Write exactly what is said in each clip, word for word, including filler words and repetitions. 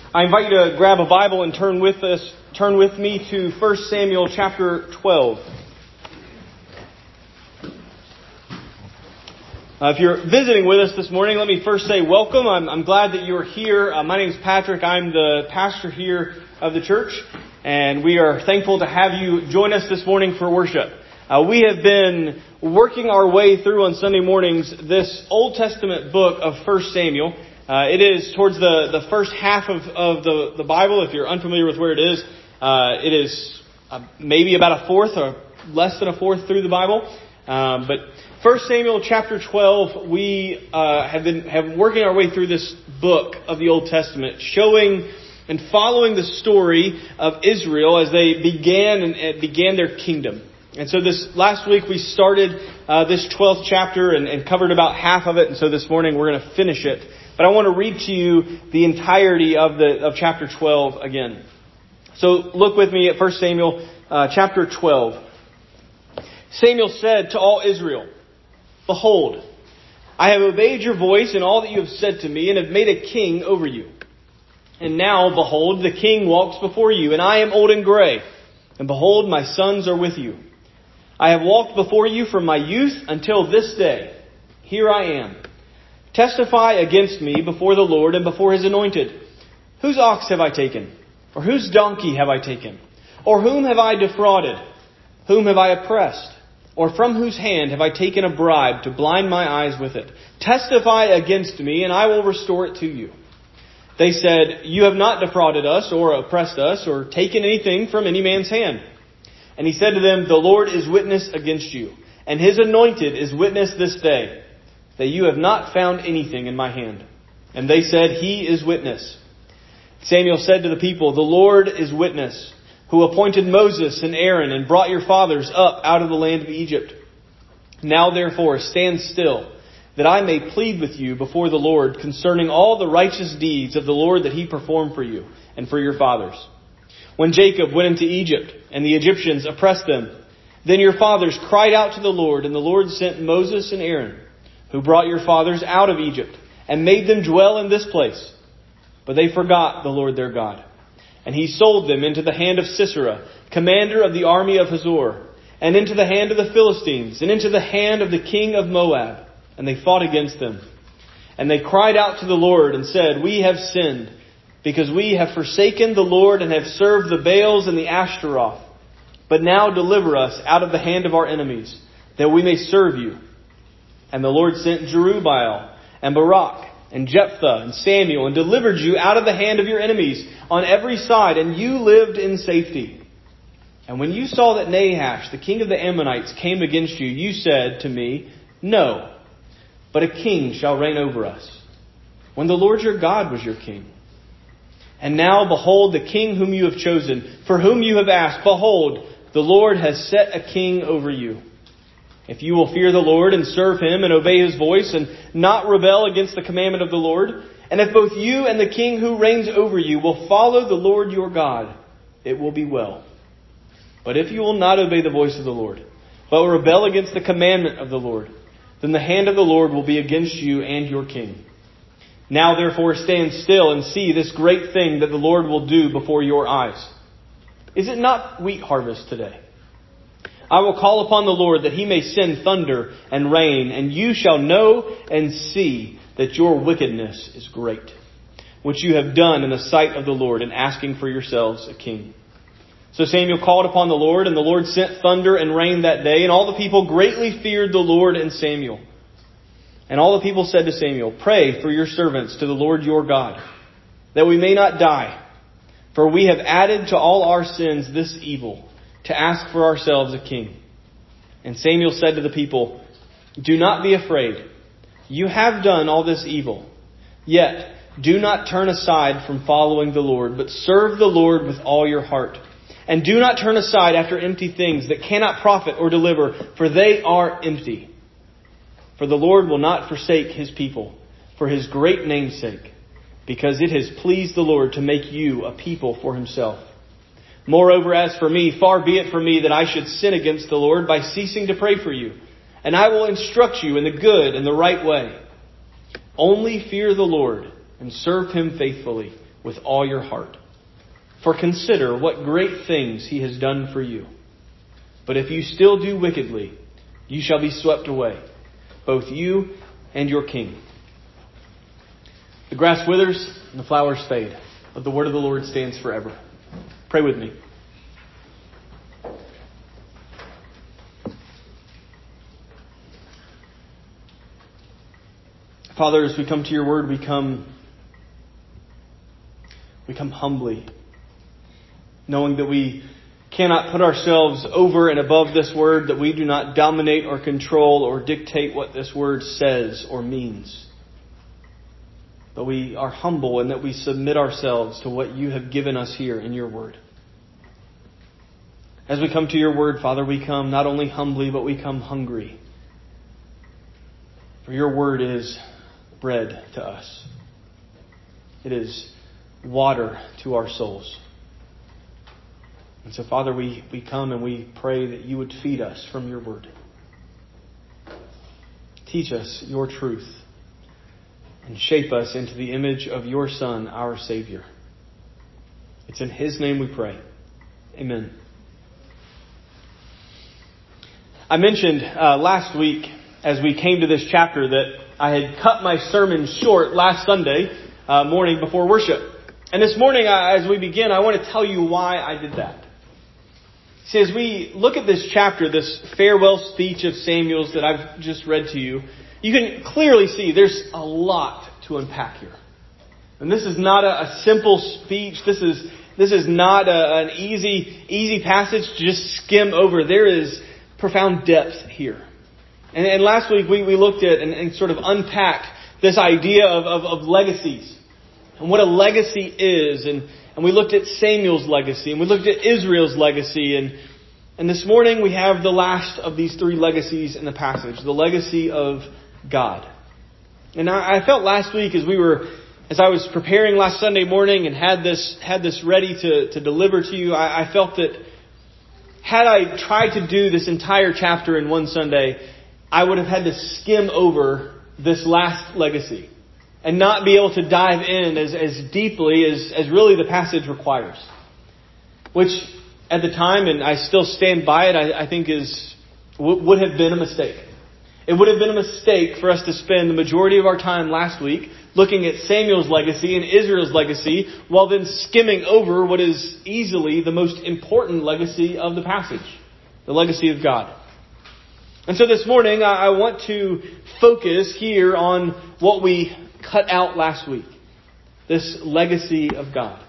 I invite you to grab a Bible and turn with us, turn with me to First Samuel chapter twelve. Uh, if you're visiting with us this morning, let me first say welcome. I'm, I'm glad that you're here. Uh, my name is Patrick. I'm the pastor here of the church, and we are thankful to have you join us this morning for worship. Uh, we have been working our way through on Sunday mornings this Old Testament book of First Samuel. Uh, it is towards the, the first half of, of the, the Bible. If you're unfamiliar with where it is, uh, it is uh, maybe about a fourth or less than a fourth through the Bible. Um, but First Samuel chapter twelve, we uh, have been have working our way through this book of the Old Testament, showing and following the story of Israel as they began and, and began their kingdom. And so this last week we started uh, this twelfth chapter and, and covered about half of it. And so this morning we're going to finish it. But I want to read to you the entirety of the of chapter twelve again. So look with me at First Samuel uh, chapter twelve. Samuel said to all Israel, "Behold, I have obeyed your voice in all that you have said to me, and have made a king over you. And now, behold, the king walks before you, and I am old and gray. And behold, my sons are with you. I have walked before you from my youth until this day. Here I am. Testify against me before the Lord and before His anointed. Whose ox have I taken? Or whose donkey have I taken? Or whom have I defrauded? Whom have I oppressed? Or from whose hand have I taken a bribe to blind my eyes with it? Testify against me, and I will restore it to you." They said, "You have not defrauded us, or oppressed us, or taken anything from any man's hand." And he said to them, "The Lord is witness against you, and His anointed is witness this day, that you have not found anything in my hand." And they said, "He is witness." Samuel said to the people, "The Lord is witness, who appointed Moses and Aaron and brought your fathers up out of the land of Egypt. Now therefore stand still, that I may plead with you before the Lord concerning all the righteous deeds of the Lord that He performed for you and for your fathers. When Jacob went into Egypt and the Egyptians oppressed them, then your fathers cried out to the Lord, and the Lord sent Moses and Aaron, who brought your fathers out of Egypt and made them dwell in this place. But they forgot the Lord their God. And He sold them into the hand of Sisera, commander of the army of Hazor, and into the hand of the Philistines, and into the hand of the king of Moab. And they fought against them. And they cried out to the Lord and said, "We have sinned, because we have forsaken the Lord and have served the Baals and the Ashtaroth. But now deliver us out of the hand of our enemies, that we may serve you." And the Lord sent Jerubbaal and Barak and Jephthah and Samuel, and delivered you out of the hand of your enemies on every side, and you lived in safety. And when you saw that Nahash, the king of the Ammonites, came against you, you said to me, "No, but a king shall reign over us," when the Lord your God was your king. And now, behold, the king whom you have chosen, for whom you have asked, behold, the Lord has set a king over you. If you will fear the Lord and serve Him and obey His voice and not rebel against the commandment of the Lord, and if both you and the king who reigns over you will follow the Lord your God, it will be well. But if you will not obey the voice of the Lord, but will rebel against the commandment of the Lord, then the hand of the Lord will be against you and your king. Now therefore stand still and see this great thing that the Lord will do before your eyes. Is it not wheat harvest today? I will call upon the Lord that He may send thunder and rain, and you shall know and see that your wickedness is great, which you have done in the sight of the Lord in asking for yourselves a king." So Samuel called upon the Lord, and the Lord sent thunder and rain that day, and all the people greatly feared the Lord and Samuel. And all the people said to Samuel, "Pray for your servants to the Lord your God, that we may not die. For we have added to all our sins this evil, to ask for ourselves a king." And Samuel said to the people, "Do not be afraid. You have done all this evil. Yet do not turn aside from following the Lord, but serve the Lord with all your heart. And do not turn aside after empty things that cannot profit or deliver, for they are empty. For the Lord will not forsake His people for His great name's sake, because it has pleased the Lord to make you a people for Himself. Moreover, as for me, far be it from me that I should sin against the Lord by ceasing to pray for you. And I will instruct you in the good and the right way. Only fear the Lord and serve Him faithfully with all your heart. For consider what great things He has done for you. But if you still do wickedly, you shall be swept away, both you and your king. The grass withers and the flowers fade, but the word of the Lord stands forever. Pray with me. Father, as we come to your word, we come, we come humbly, knowing that we cannot put ourselves over and above this word, that we do not dominate or control or dictate what this word says or means. But we are humble and that we submit ourselves to what you have given us here in your word. As we come to your word, Father, we come not only humbly, but we come hungry. For your word is bread to us. It is water to our souls. And so, Father, we, we come and we pray that you would feed us from your word. Teach us your truth and shape us into the image of your Son, our Savior. It's in His name we pray. Amen. I mentioned uh, last week as we came to this chapter that I had cut my sermon short last Sunday uh, morning before worship. And this morning, uh, as we begin, I want to tell you why I did that. See, as we look at this chapter, this farewell speech of Samuel's that I've just read to you, you can clearly see there's a lot to unpack here. And this is not a, a simple speech. This is this is not a, an easy easy passage to just skim over. There is profound depth here. And, and last week we, we looked at and, and sort of unpacked this idea of, of, of legacies and what a legacy is. And, and we looked at Samuel's legacy and we looked at Israel's legacy. And, and this morning we have the last of these three legacies in the passage, the legacy of God. And I, I felt last week as we were, as I was preparing last Sunday morning and had this, had this ready to, to deliver to you, I, I felt that had I tried to do this entire chapter in one Sunday, I would have had to skim over this last legacy and not be able to dive in as, as deeply as, as really the passage requires. Which at the time, and I still stand by it, I, I think is would have been a mistake. It would have been a mistake for us to spend the majority of our time last week looking at Samuel's legacy and Israel's legacy while then skimming over what is easily the most important legacy of the passage, the legacy of God. And so this morning, I want to focus here on what we cut out last week. This legacy of God.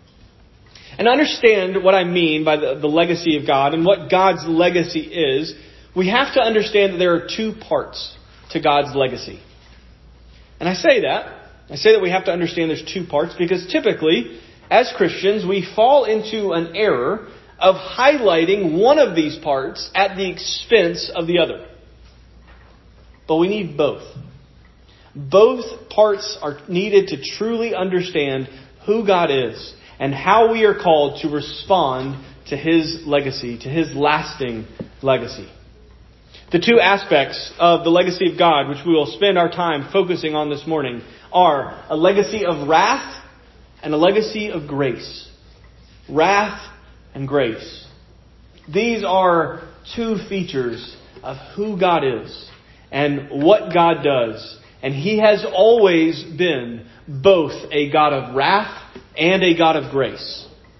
And understand what I mean by the, the legacy of God and what God's legacy is. We have to understand that there are two parts to God's legacy. And I say that. I say that we have to understand there's two parts because typically, as Christians, we fall into an error of highlighting one of these parts at the expense of the other. But we need both. Both parts are needed to truly understand who God is and how we are called to respond to His legacy, to His lasting legacy. The two aspects of the legacy of God, which we will spend our time focusing on this morning, are a legacy of wrath and a legacy of grace. Wrath and grace. These are two features of who God is and what God does. And He has always been both a God of wrath and a God of grace.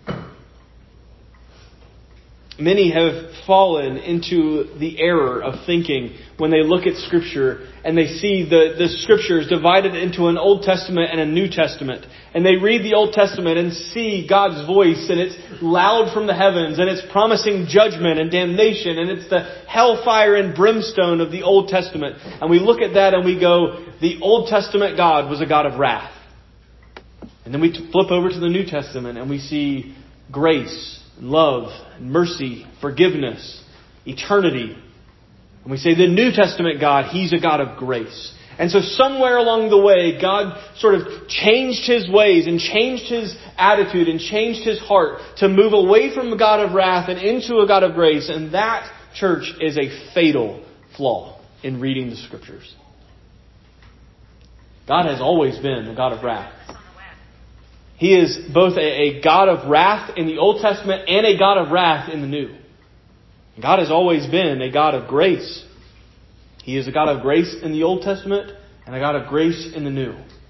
Many have fallen into the error of thinking when they look at Scripture and they see the, the Scriptures divided into an Old Testament and a New Testament. And they read the Old Testament and see God's voice and it's loud from the heavens and it's promising judgment and damnation and it's the hellfire and brimstone of the Old Testament. And we look at that and we go, the Old Testament God was a God of wrath. And then we flip over to the New Testament and we see grace, love, mercy, forgiveness, eternity. And we say the New Testament God, He's a God of grace. And so somewhere along the way, God sort of changed His ways and changed His attitude and changed His heart to move away from a God of wrath and into a God of grace. And that, church, is a fatal flaw in reading the Scriptures. God has always been a God of wrath. He is both a, a God of wrath in the Old Testament and a God of wrath in the New. God has always been a God of grace. He is a God of grace in the Old Testament and a God of grace in the New.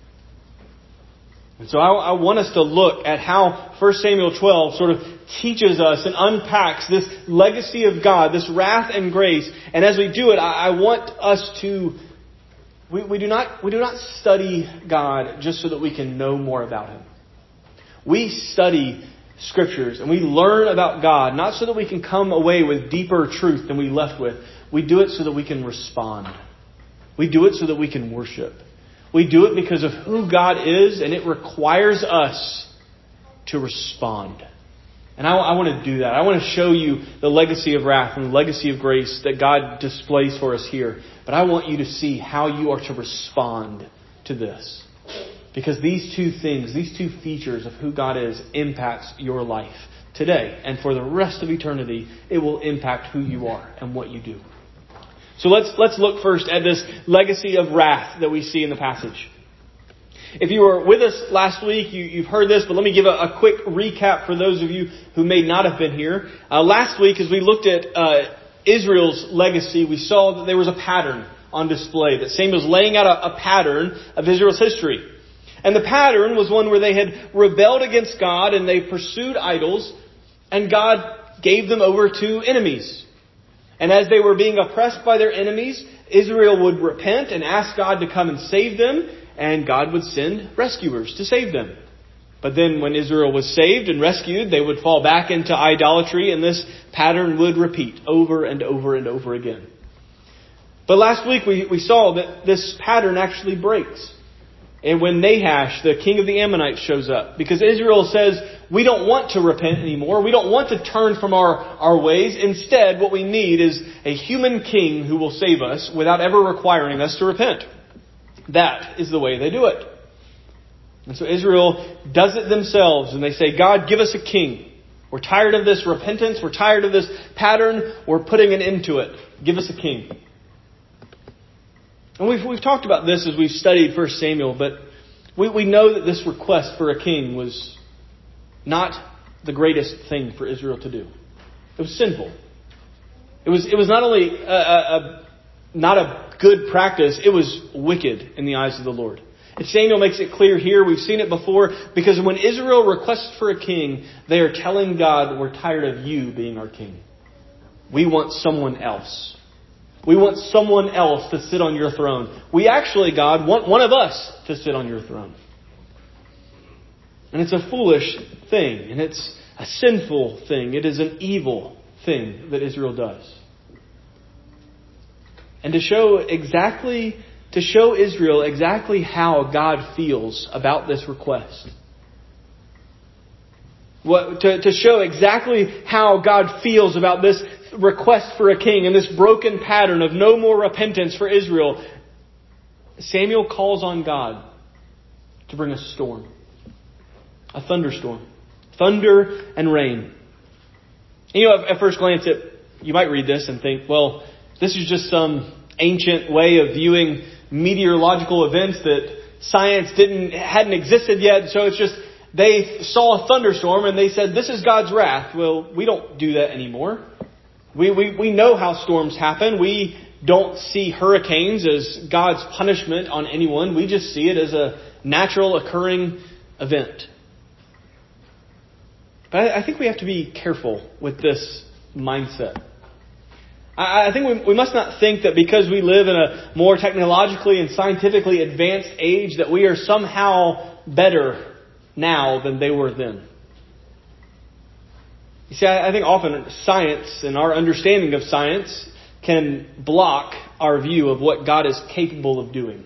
And so I, I want us to look at how First Samuel twelve sort of teaches us and unpacks this legacy of God, this wrath and grace. And as we do it, I, I want us to, we, we do not, we do not study God just so that we can know more about Him. We study Scriptures and we learn about God, not so that we can come away with deeper truth than we left with. We do it so that we can respond. We do it so that we can worship. We do it because of who God is, and it requires us to respond. And I, I want to do that. I want to show you the legacy of wrath and the legacy of grace that God displays for us here. But I want you to see how you are to respond to this. Because these two things, these two features of who God is, impacts your life today. And for the rest of eternity, it will impact who you are and what you do. So let's let's look first at this legacy of wrath that we see in the passage. If you were with us last week, you, you've heard this, but let me give a, a quick recap for those of you who may not have been here. Uh, last week, as we looked at uh, Israel's legacy, we saw that there was a pattern on display. That Samuel was laying out a, a pattern of Israel's history. And the pattern was one where they had rebelled against God and they pursued idols, and God gave them over to enemies. And as they were being oppressed by their enemies, Israel would repent and ask God to come and save them, and God would send rescuers to save them. But then when Israel was saved and rescued, they would fall back into idolatry, and this pattern would repeat over and over and over again. But last week we, we saw that this pattern actually breaks. And when Nahash, the king of the Ammonites, shows up, because Israel says, we don't want to repent anymore. We don't want to turn from our, our ways. Instead, what we need is a human king who will save us without ever requiring us to repent. That is the way they do it. And so Israel does it themselves, and they say, God, give us a king. We're tired of this repentance. We're tired of this pattern. We're putting an end to it. Give us a king. And we've, we've talked about this as we've studied First Samuel, but we, we know that this request for a king was not the greatest thing for Israel to do. It was sinful. It was, it was not only a, a, a, not a good practice, it was wicked in the eyes of the Lord. And Samuel makes it clear here, we've seen it before, because when Israel requests for a king, they are telling God, we're tired of you being our king. We want someone else. We want someone else to sit on your throne. We actually, God, want one of us to sit on your throne. And it's a foolish thing. And it's a sinful thing. It is an evil thing that Israel does. And to show exactly, to show Israel exactly how God feels about this request. What, to, to show exactly how God feels about this request for a king and this broken pattern of no more repentance for Israel, Samuel calls on God to bring a storm. A thunderstorm. Thunder and rain. And you know, at first glance, it, you might read this and think, well, this is just some ancient way of viewing meteorological events that science didn't hadn't existed yet. So it's just, they saw a thunderstorm and they said, this is God's wrath. Well, we don't do that anymore. We, we, we know how storms happen. We don't see hurricanes as God's punishment on anyone. We just see it as a natural occurring event. But I, I think we have to be careful with this mindset. I, I think we, we must not think that because we live in a more technologically and scientifically advanced age that we are somehow better now than they were then. You see, I think often science and our understanding of science can block our view of what God is capable of doing.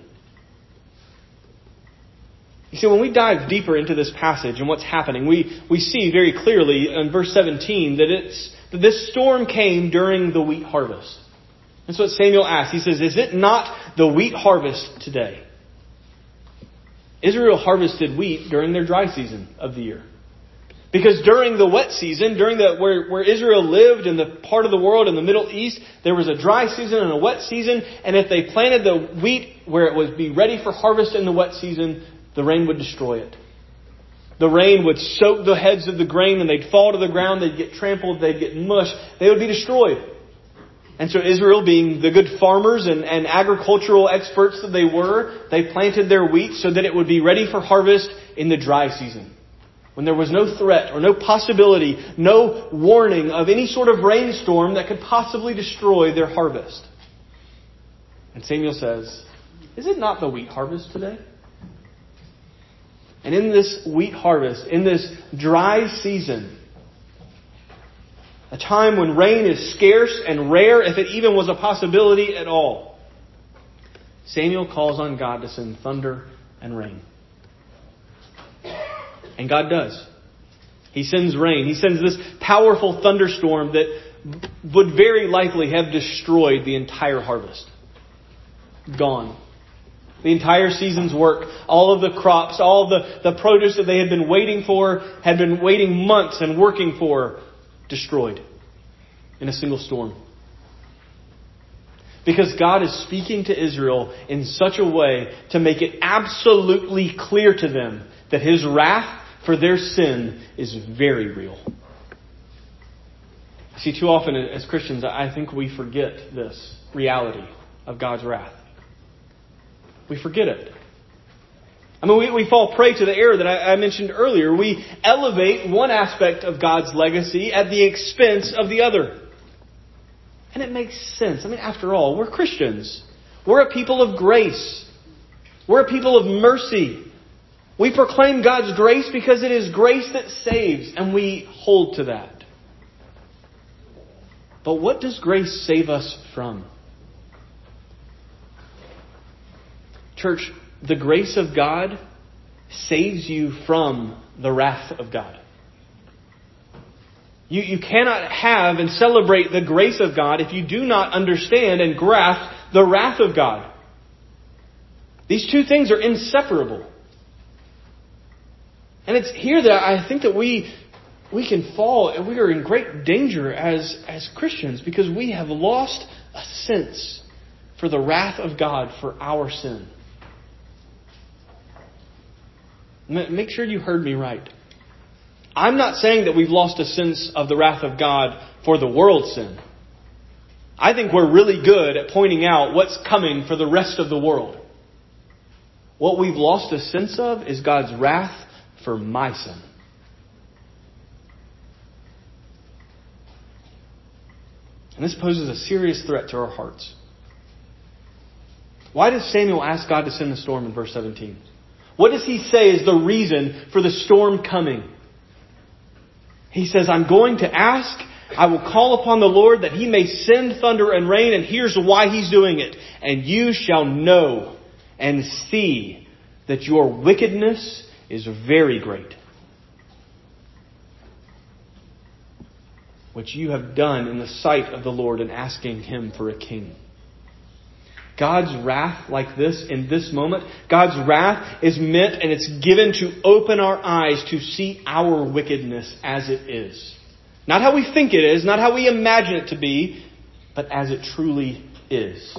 You see, when we dive deeper into this passage and what's happening, we, we see very clearly in verse seventeen that it's that this storm came during the wheat harvest. That's what Samuel asks. He says, is it not the wheat harvest today? Israel harvested wheat during their dry season of the year. Because during the wet season, during the where, where Israel lived in the part of the world in the Middle East, there was a dry season and a wet season. And if they planted the wheat where it would be ready for harvest in the wet season, the rain would destroy it. The rain would soak the heads of the grain and they'd fall to the ground. They'd get trampled. They'd get mushed. They would be destroyed. And so Israel, being the good farmers and, and agricultural experts that they were, they planted their wheat so that it would be ready for harvest in the dry season, when there was no threat or no possibility, no warning of any sort of rainstorm that could possibly destroy their harvest. And Samuel says, "Is it not the wheat harvest today?" And in this wheat harvest, in this dry season, a time when rain is scarce and rare, if it even was a possibility at all, Samuel calls on God to send thunder and rain. And God does. He sends rain. He sends this powerful thunderstorm that would very likely have destroyed the entire harvest. Gone. The entire season's work, all of the crops, all of the, the produce that they had been waiting for, had been waiting months and working for, destroyed in a single storm. Because God is speaking to Israel in such a way to make it absolutely clear to them that His wrath for their sin is very real. See, too often as Christians, I think we forget this reality of God's wrath. We forget it. I mean, we, we fall prey to the error that I, I mentioned earlier. We elevate one aspect of God's legacy at the expense of the other. And it makes sense. I mean, after all, we're Christians. We're a people of grace. We're a people of mercy. We proclaim God's grace because it is grace that saves, and we hold to that. But what does grace save us from? Church, the grace of God saves you from the wrath of God. You, you cannot have and celebrate the grace of God if you do not understand and grasp the wrath of God. These two things are inseparable. And it's here that I think that we we can fall and we are in great danger as, as Christians because we have lost a sense for the wrath of God for our sin. Make sure you heard me right. I'm not saying that we've lost a sense of the wrath of God for the world's sin. I think we're really good at pointing out what's coming for the rest of the world. What we've lost a sense of is God's wrath for my sin. And this poses a serious threat to our hearts. Why does Samuel ask God to send the storm in verse seventeen? What does he say is the reason for the storm coming? He says, I'm going to ask, I will call upon the Lord that He may send thunder and rain, and here's why He's doing it. And you shall know and see that your wickedness is very great, which you have done in the sight of the Lord in asking Him for a king. God's wrath like this in this moment, God's wrath is meant and it's given to open our eyes to see our wickedness as it is. Not how we think it is, not how we imagine it to be, but as it truly is.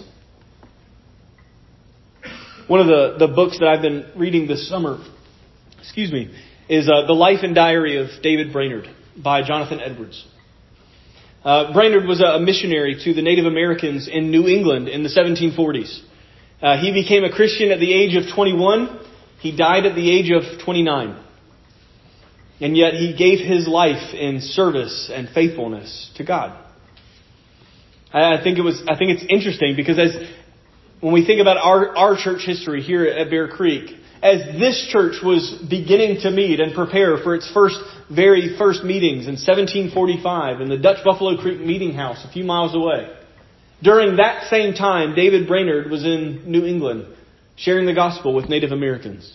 One of the, the books that I've been reading this summer, excuse me, is uh, The Life and Diary of David Brainerd by Jonathan Edwards. Uh, Brainerd was a missionary to the Native Americans in New England in the seventeen forties. Uh, he became a Christian at the age of twenty-one. He died at the age of twenty-nine. And yet he gave his life in service and faithfulness to God. I think it was. I think it's interesting because as when we think about our, our church history here at Bear Creek, as this church was beginning to meet and prepare for its first, very first meetings in seventeen forty-five in the Dutch Buffalo Creek Meeting House a few miles away, during that same time, David Brainerd was in New England sharing the gospel with Native Americans.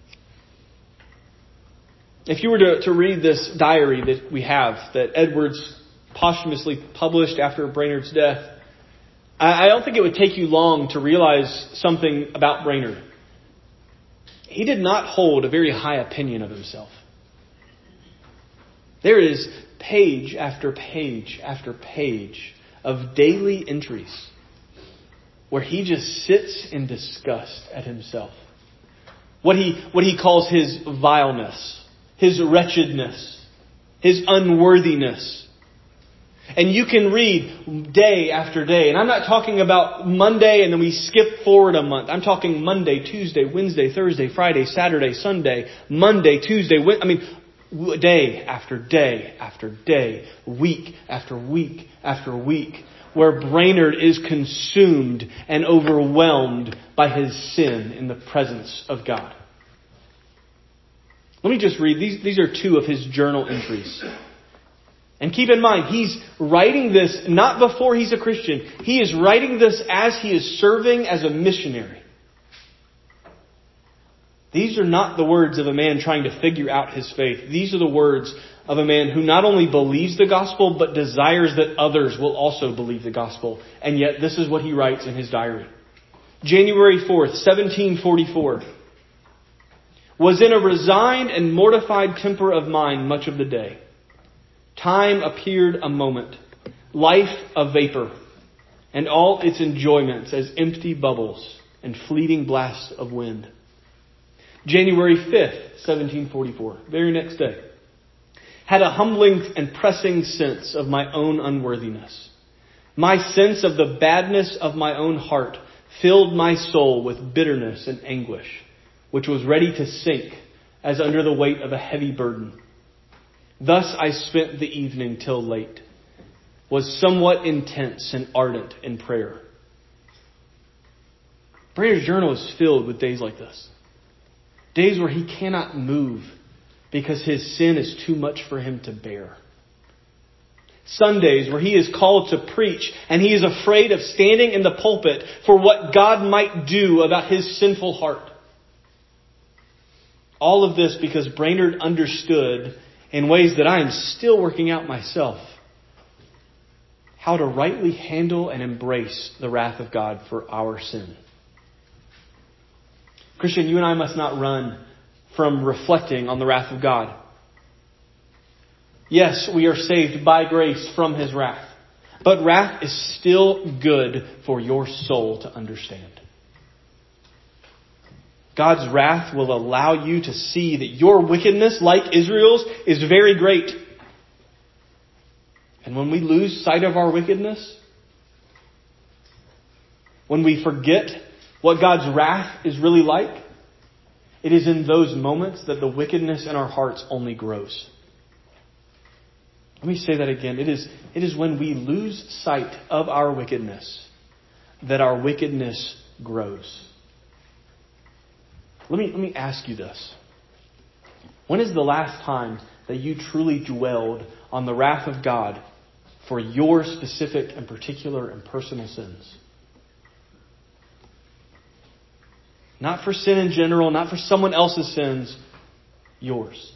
If you were to, to read this diary that we have, that Edwards posthumously published after Brainerd's death, I, I don't think it would take you long to realize something about Brainerd. He did not hold a very high opinion of himself. There is page after page after page of daily entries where he just sits in disgust at himself. What he, what he calls his vileness, his wretchedness, his unworthiness. And you can read day after day. And I'm not talking about Monday and then we skip forward a month. I'm talking Monday, Tuesday, Wednesday, Thursday, Friday, Saturday, Sunday, Monday, Tuesday, Wednesday. I mean, day after day after day, week after week after week, where Brainerd is consumed and overwhelmed by his sin in the presence of God. Let me just read. These, these are two of his journal entries. And keep in mind, he's writing this not before he's a Christian. He is writing this as he is serving as a missionary. These are not the words of a man trying to figure out his faith. These are the words of a man who not only believes the gospel, but desires that others will also believe the gospel. And yet this is what he writes in his diary. January fourth, seventeen forty-four. Was in a resigned and mortified temper of mind much of the day. Time appeared a moment, life a vapor, and all its enjoyments as empty bubbles and fleeting blasts of wind. January fifth, seventeen forty-four, very next day. Had a humbling and pressing sense of my own unworthiness. My sense of the badness of my own heart filled my soul with bitterness and anguish, which was ready to sink as under the weight of a heavy burden. Thus I spent the evening till late, was somewhat intense and ardent in prayer. Brainerd's journal is filled with days like this. Days where he cannot move because his sin is too much for him to bear. Sundays where he is called to preach and he is afraid of standing in the pulpit for what God might do about his sinful heart. All of this because Brainerd understood in ways that I am still working out myself how to rightly handle and embrace the wrath of God for our sin. Christian, you and I must not run from reflecting on the wrath of God. Yes, we are saved by grace from his wrath. But wrath is still good for your soul to understand. God's wrath will allow you to see that your wickedness, like Israel's, is very great. And when we lose sight of our wickedness, when we forget what God's wrath is really like, it is in those moments that the wickedness in our hearts only grows. Let me say that again. It is, it is when we lose sight of our wickedness that our wickedness grows. Let me, let me ask you this. When is the last time that you truly dwelled on the wrath of God for your specific and particular and personal sins? Not for sin in general, not for someone else's sins, yours.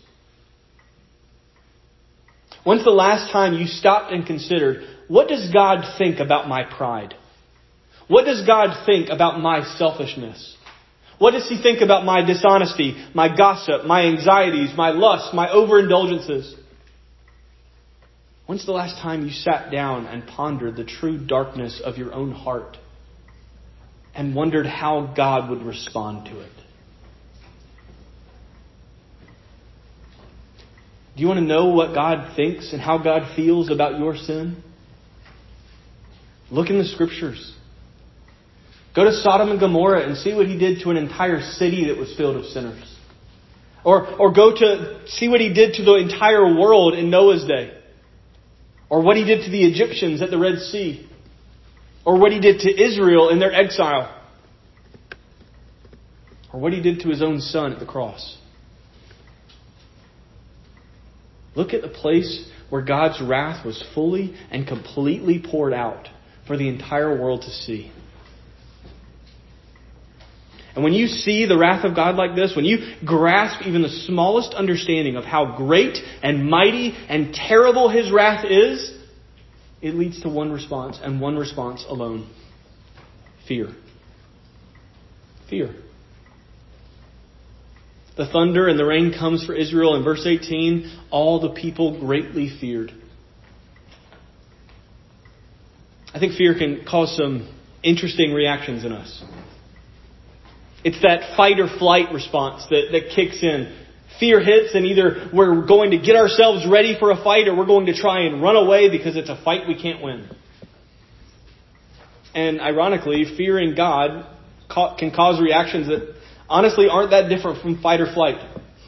When's the last time you stopped and considered, what does God think about my pride? What does God think about my selfishness? What does he think about my dishonesty, my gossip, my anxieties, my lust, my overindulgences? When's the last time you sat down and pondered the true darkness of your own heart and wondered how God would respond to it? Do you want to know what God thinks and how God feels about your sin? Look in the Scriptures. Go to Sodom and Gomorrah and see what he did to an entire city that was filled with sinners. Or, or go to see what he did to the entire world in Noah's day. Or what he did to the Egyptians at the Red Sea. Or what he did to Israel in their exile. Or what he did to his own son at the cross. Look at the place where God's wrath was fully and completely poured out for the entire world to see. And when you see the wrath of God like this, when you grasp even the smallest understanding of how great and mighty and terrible his wrath is, it leads to one response and one response alone. Fear. Fear. The thunder and the rain comes for Israel. In verse eighteen, all the people greatly feared. I think fear can cause some interesting reactions in us. It's that fight or flight response that, that kicks in. Fear hits and either we're going to get ourselves ready for a fight or we're going to try and run away because it's a fight we can't win. And ironically, fearing God can cause reactions that honestly aren't that different from fight or flight.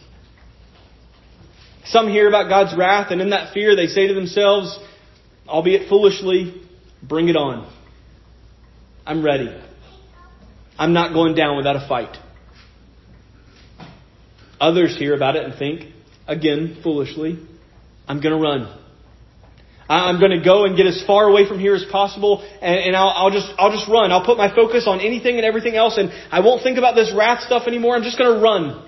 Some hear about God's wrath, and in that fear they say to themselves, albeit foolishly, bring it on. I'm ready. I'm not going down without a fight. Others hear about it and think, again, foolishly, I'm going to run. I'm going to go and get as far away from here as possible, and, and I'll, I'll just I'll just run. I'll put my focus on anything and everything else, and I won't think about this wrath stuff anymore. I'm just going to run.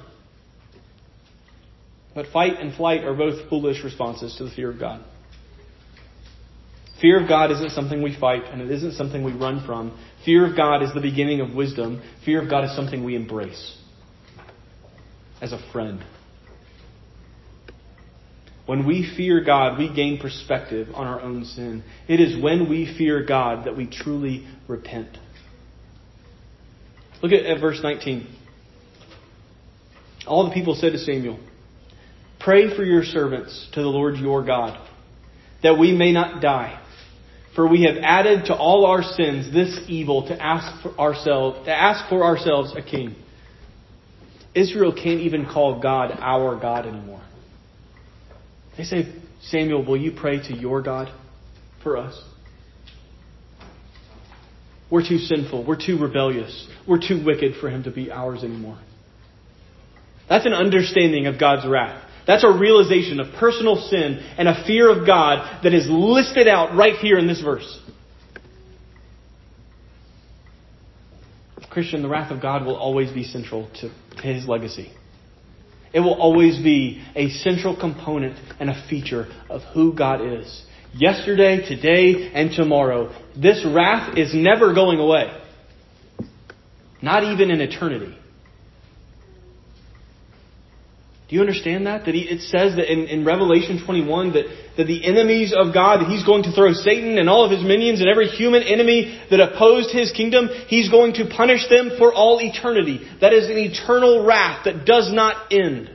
But fight and flight are both foolish responses to the fear of God. Fear of God isn't something we fight, and it isn't something we run from. Fear of God is the beginning of wisdom. Fear of God is something we embrace as a friend. When we fear God, we gain perspective on our own sin. It is when we fear God that we truly repent. Look at, at verse nineteen. All the people said to Samuel, "Pray for your servants to the Lord your God, that we may not die. For we have added to all our sins this evil to ask for ourselves, to ask for ourselves a king." Israel can't even call God our God anymore. They say, "Samuel, will you pray to your God for us? We're too sinful. We're too rebellious. We're too wicked for him to be ours anymore." That's an understanding of God's wrath. That's a realization of personal sin and a fear of God that is listed out right here in this verse. Christian, the wrath of God will always be central to his legacy. It will always be a central component and a feature of who God is. Yesterday, today, and tomorrow. This wrath is never going away. Not even in eternity. Do you understand that? That he, it says that in, in Revelation twenty-one that, that the enemies of God, that he's going to throw Satan and all of his minions and every human enemy that opposed his kingdom, he's going to punish them for all eternity. That is an eternal wrath that does not end.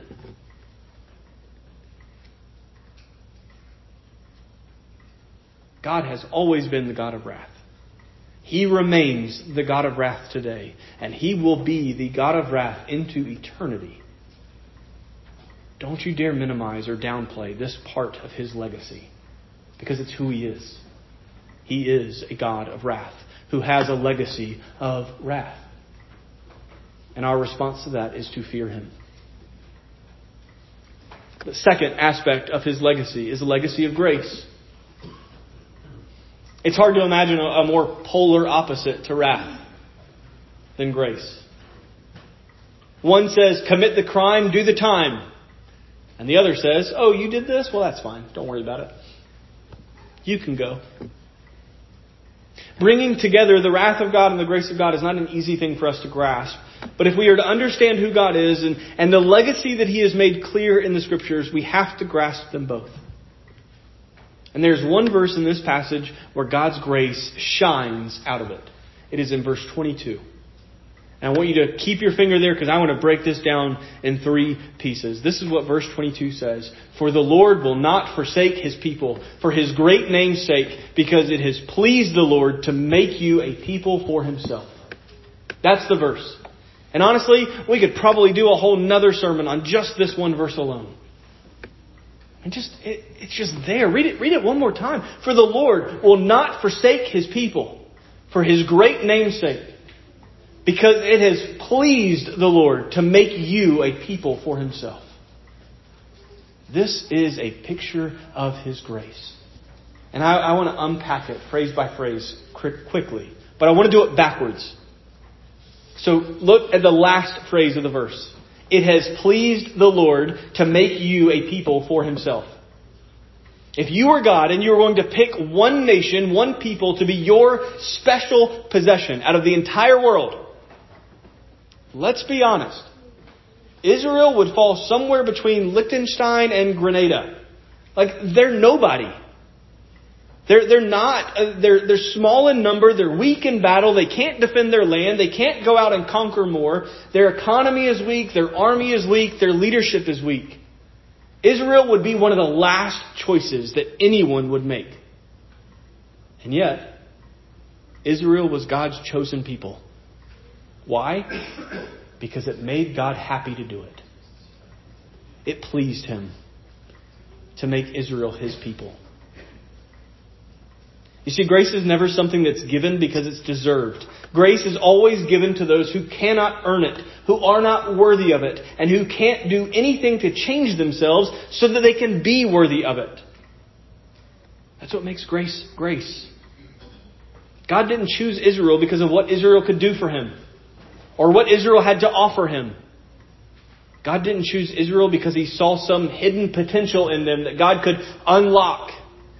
God has always been the God of wrath. He remains the God of wrath today. And he will be the God of wrath into eternity. Don't you dare minimize or downplay this part of his legacy. Because it's who he is. He is a God of wrath who has a legacy of wrath. And our response to that is to fear him. The second aspect of his legacy is a legacy of grace. It's hard to imagine a, a more polar opposite to wrath than grace. One says, commit the crime, do the time. And the other says, oh, you did this? Well, that's fine. Don't worry about it. You can go. Bringing together the wrath of God and the grace of God is not an easy thing for us to grasp. But if we are to understand who God is and, and the legacy that he has made clear in the Scriptures, we have to grasp them both. And there's one verse in this passage where God's grace shines out of it. It is in verse twenty-two. And I want you to keep your finger there because I want to break this down in three pieces. This is what verse twenty-two says. For the Lord will not forsake his people for his great name's sake, because it has pleased the Lord to make you a people for himself. That's the verse. And honestly, we could probably do a whole nother sermon on just this one verse alone. And just, it, it's just there. Read it, read it one more time. For the Lord will not forsake his people for his great name's sake, because it has pleased the Lord to make you a people for himself. This is a picture of his grace. And I, I want to unpack it phrase by phrase quickly. But I want to do it backwards. So look at the last phrase of the verse. It has pleased the Lord to make you a people for himself. If you were God and you were going to pick one nation, one people to be your special possession out of the entire world, let's be honest. Israel would fall somewhere between Liechtenstein and Grenada. Like, they're nobody. They're, they're not, uh, they're, they're small in number, they're weak in battle, they can't defend their land, they can't go out and conquer more. Their economy is weak, their army is weak, their leadership is weak. Israel would be one of the last choices that anyone would make. And yet, Israel was God's chosen people. Why? Because it made God happy to do it. It pleased Him to make Israel His people. You see, grace is never something that's given because it's deserved. Grace is always given to those who cannot earn it, who are not worthy of it, and who can't do anything to change themselves so that they can be worthy of it. That's what makes grace grace. God didn't choose Israel because of what Israel could do for Him or what Israel had to offer Him. God didn't choose Israel because He saw some hidden potential in them that God could unlock.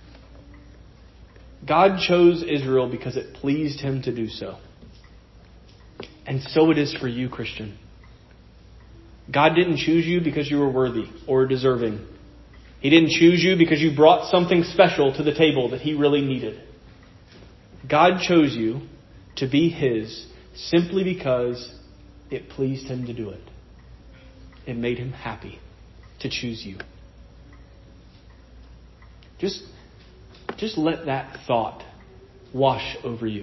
God chose Israel because it pleased Him to do so. And so it is for you, Christian. God didn't choose you because you were worthy or deserving. He didn't choose you because you brought something special to the table that He really needed. God chose you to be His simply because it pleased Him to do it. It made Him happy to choose you. Just Just let that thought wash over you.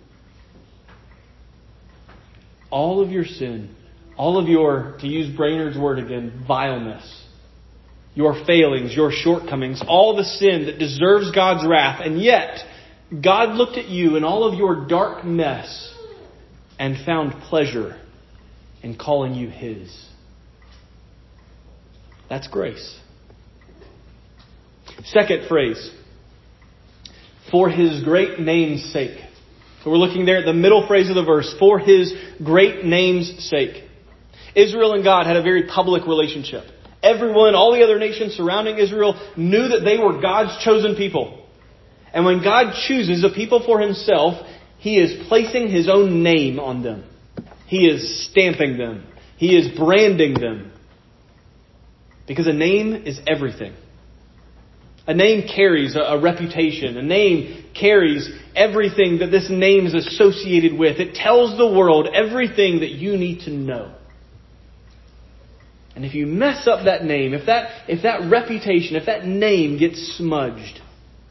All of your sin, all of your, to use Brainerd's word again, vileness, your failings, your shortcomings, all the sin that deserves God's wrath, and yet God looked at you in all of your dark mess and found pleasure in calling you His. That's grace. Second phrase. For His great name's sake. So we're looking there at the middle phrase of the verse. For His great name's sake. Israel and God had a very public relationship. Everyone, all the other nations surrounding Israel knew that they were God's chosen people. And when God chooses a people for Himself, He is placing His own name on them. He is stamping them. He is branding them. Because a name is everything. A name carries a, a reputation. A name carries everything that this name is associated with. It tells the world everything that you need to know. And if you mess up that name, if that, if that reputation, if that name gets smudged,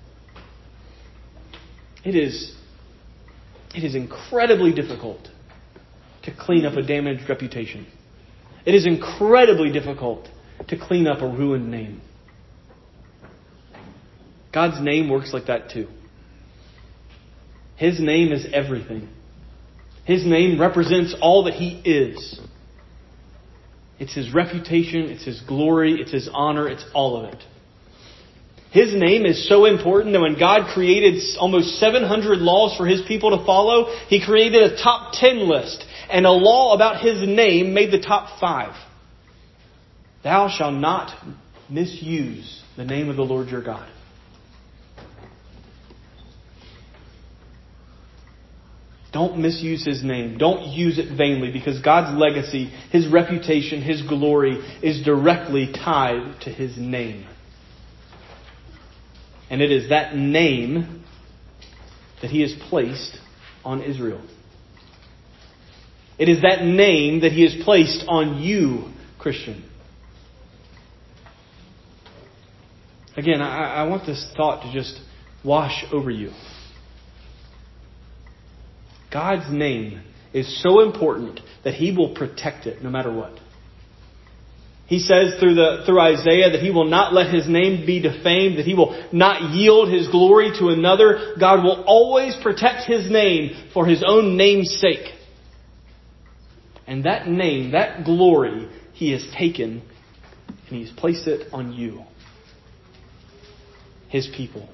it is, it is incredibly difficult to clean up a damaged reputation. It is incredibly difficult to clean up a ruined name. God's name works like that too. His name is everything. His name represents all that He is. It's His reputation, it's His glory, it's His honor, it's all of it. His name is so important that when God created almost seven hundred laws for His people to follow, He created a top ten list. And a law about His name made the top five. Thou shalt not misuse the name of the Lord your God. Don't misuse His name. Don't use it vainly, because God's legacy, His reputation, His glory is directly tied to His name. And it is that name that He has placed on Israel. It is that name that He has placed on you, Christian. Again, I, I want this thought to just wash over you. God's name is so important that He will protect it no matter what. He says through the through Isaiah that He will not let His name be defamed, that He will not yield His glory to another. God will always protect His name for His own name's sake. And that name, that glory, He has taken and He's placed it on you, His people.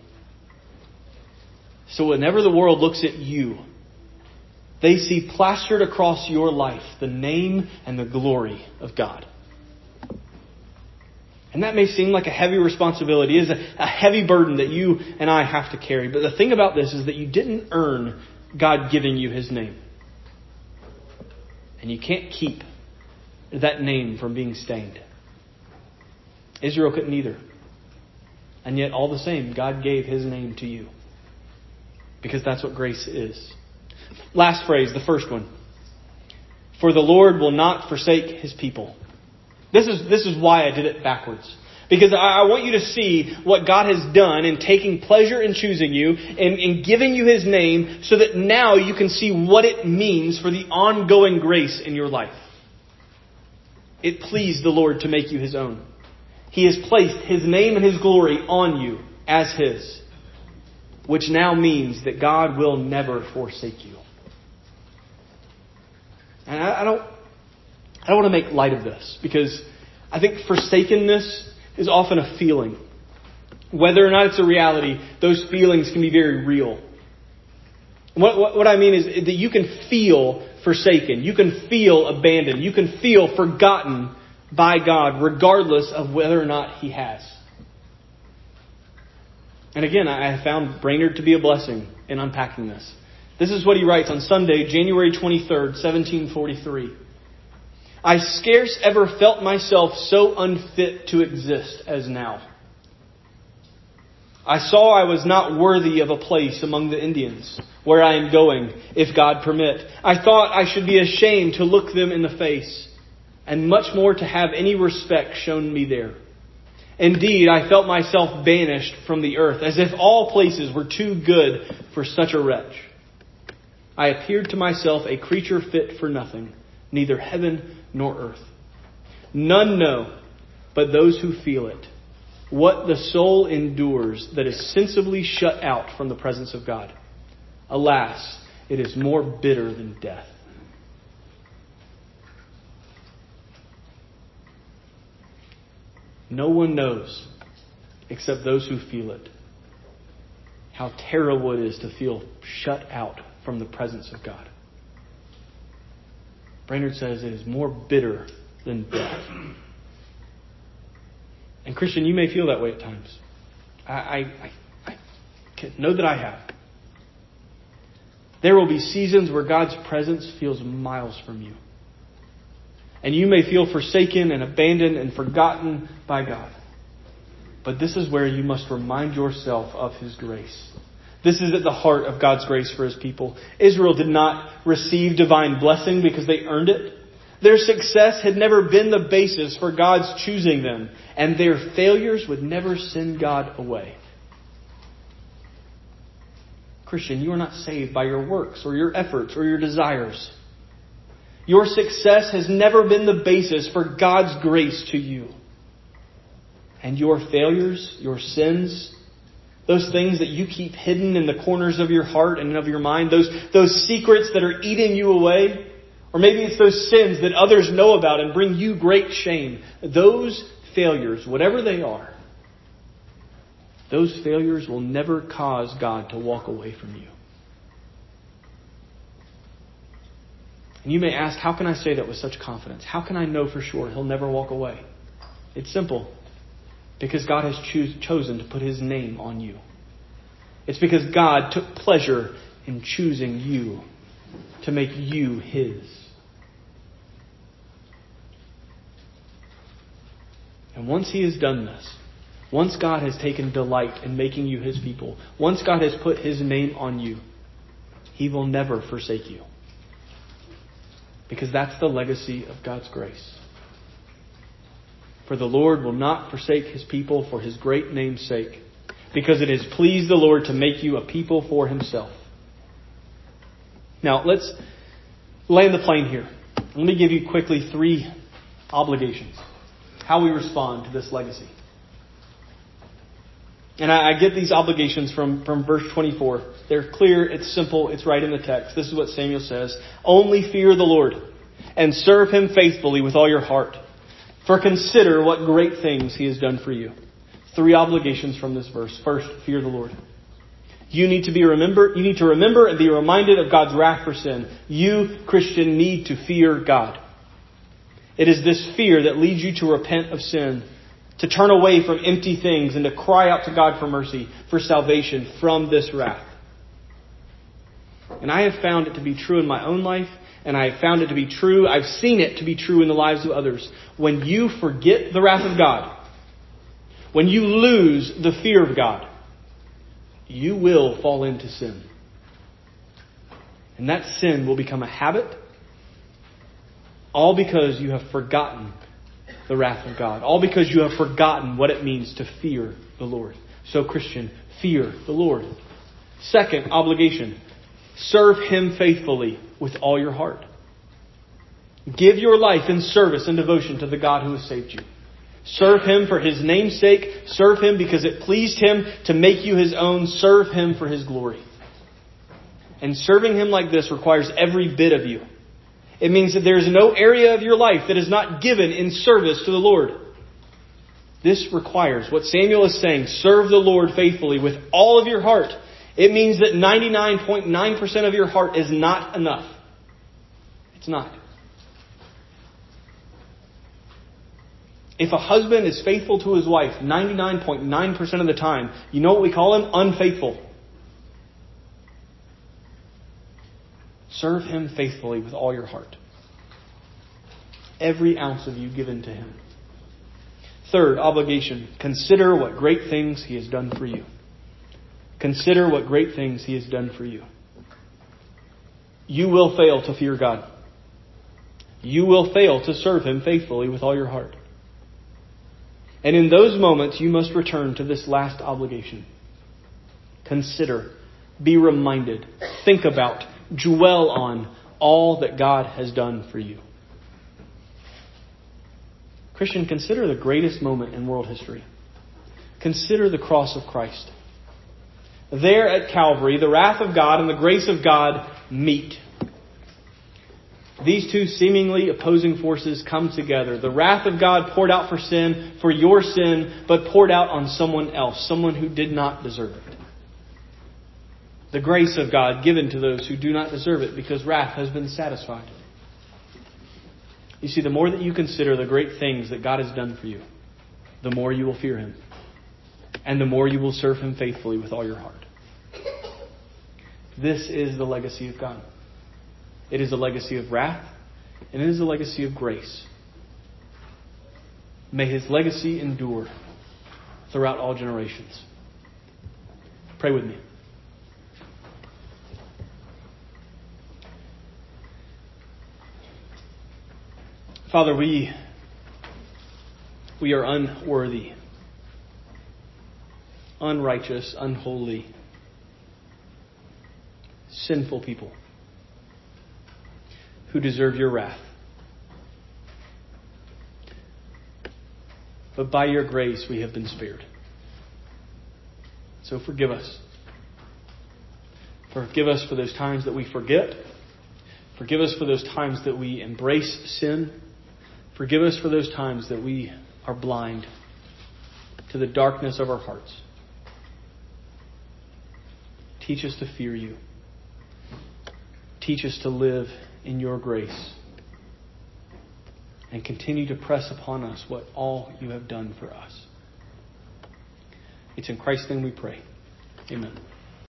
So whenever the world looks at you, they see plastered across your life the name and the glory of God. And that may seem like a heavy responsibility. It is a, a heavy burden that you and I have to carry. But the thing about this is that you didn't earn God giving you His name. And you can't keep that name from being stained. Israel couldn't either. And yet all the same, God gave His name to you. Because that's what grace is. Last phrase, the first one. For the Lord will not forsake his people. This is, this is why I did it backwards. Because I, I want you to see what God has done in taking pleasure in choosing you and in giving you his name so that now you can see what it means for the ongoing grace in your life. It pleased the Lord to make you his own. He has placed his name and his glory on you as his. Which now means that God will never forsake you. And I, I don't I don't want to make light of this because I think forsakenness is often a feeling. Whether or not it's a reality, those feelings can be very real. What, what, what I mean is that you can feel forsaken. You can feel abandoned. You can feel forgotten by God regardless of whether or not he has. And again, I have found Brainerd to be a blessing in unpacking this. This is what he writes on Sunday, January twenty-third, seventeen forty-three. I scarce ever felt myself so unfit to exist as now. I saw I was not worthy of a place among the Indians, where I am going, if God permit. I thought I should be ashamed to look them in the face, and much more to have any respect shown me there. Indeed, I felt myself banished from the earth, as if all places were too good for such a wretch. I appeared to myself a creature fit for nothing, neither heaven nor earth. None know, but those who feel it, what the soul endures that is sensibly shut out from the presence of God. Alas, it is more bitter than death. No one knows, except those who feel it, how terrible it is to feel shut out from the presence of God. Brainerd says it is more bitter than death. And Christian, you may feel that way at times. I, I, I, I know that I have. There will be seasons where God's presence feels miles from you. And you may feel forsaken and abandoned and forgotten by God. But this is where you must remind yourself of his grace. This is at the heart of God's grace for his people. Israel did not receive divine blessing because they earned it. Their success had never been the basis for God's choosing them. And their failures would never send God away. Christian, you are not saved by your works or your efforts or your desires. Your success has never been the basis for God's grace to you. And your failures, your sins, those things that you keep hidden in the corners of your heart and of your mind, those, those secrets that are eating you away, or maybe it's those sins that others know about and bring you great shame. Those failures, whatever they are, those failures will never cause God to walk away from you. And you may ask, how can I say that with such confidence? How can I know for sure he'll never walk away? It's simple. Because God has choose, chosen to put his name on you. It's because God took pleasure in choosing you to make you his. And once he has done this, once God has taken delight in making you his people, once God has put his name on you, he will never forsake you. Because that's the legacy of God's grace. For the Lord will not forsake his people for his great name's sake, because it has pleased the Lord to make you a people for himself. Now, let's land the plane here. Let me give you quickly three obligations. How we respond to this legacy. And I, I get these obligations from, from verse twenty-four. They're clear, it's simple, it's right in the text. This is what Samuel says. Only fear the Lord and serve him faithfully with all your heart. For consider what great things he has done for you. Three obligations from this verse. First, fear the Lord. You need to be remember. You need to remember and be reminded of God's wrath for sin. You, Christian, need to fear God. It is this fear that leads you to repent of sin, to turn away from empty things, and to cry out to God for mercy, for salvation from this wrath. And I have found it to be true in my own life, and I have found it to be true, I've seen it to be true in the lives of others. When you forget the wrath of God, when you lose the fear of God, you will fall into sin. And that sin will become a habit, all because you have forgotten the wrath of God. All because you have forgotten what it means to fear the Lord. So, Christian, fear the Lord. Second obligation, serve Him faithfully with all your heart. Give your life in service and devotion to the God who has saved you. Serve Him for His name's sake. Serve Him because it pleased Him to make you His own. Serve Him for His glory. And serving Him like this requires every bit of you. It means that there is no area of your life that is not given in service to the Lord. This requires what Samuel is saying, serve the Lord faithfully with all of your heart. It means that ninety-nine point nine percent of your heart is not enough. It's not. If a husband is faithful to his wife ninety-nine point nine percent of the time, you know what we call him? Unfaithful. Serve Him faithfully with all your heart. Every ounce of you given to Him. Third obligation, consider what great things He has done for you. Consider what great things He has done for you. You will fail to fear God. You will fail to serve Him faithfully with all your heart. And in those moments, you must return to this last obligation. Consider, be reminded, think about, dwell on all that God has done for you. Christian, consider the greatest moment in world history. Consider the cross of Christ. There at Calvary, the wrath of God and the grace of God meet. These two seemingly opposing forces come together. The wrath of God poured out for sin, for your sin, but poured out on someone else, someone who did not deserve it. The grace of God given to those who do not deserve it because wrath has been satisfied. You see, the more that you consider the great things that God has done for you, the more you will fear Him. And the more you will serve Him faithfully with all your heart. This is the legacy of God. It is a legacy of wrath, and it is a legacy of grace. May His legacy endure throughout all generations. Pray with me. Father, we, we are unworthy, unrighteous, unholy, sinful people who deserve your wrath. But by your grace we have been spared. So forgive us. Forgive us for those times that we forget. Forgive us for those times that we embrace sin. Forgive us for those times that we are blind to the darkness of our hearts. Teach us to fear you. Teach us to live in your grace. And continue to press upon us what all you have done for us. It's in Christ's name we pray. Amen.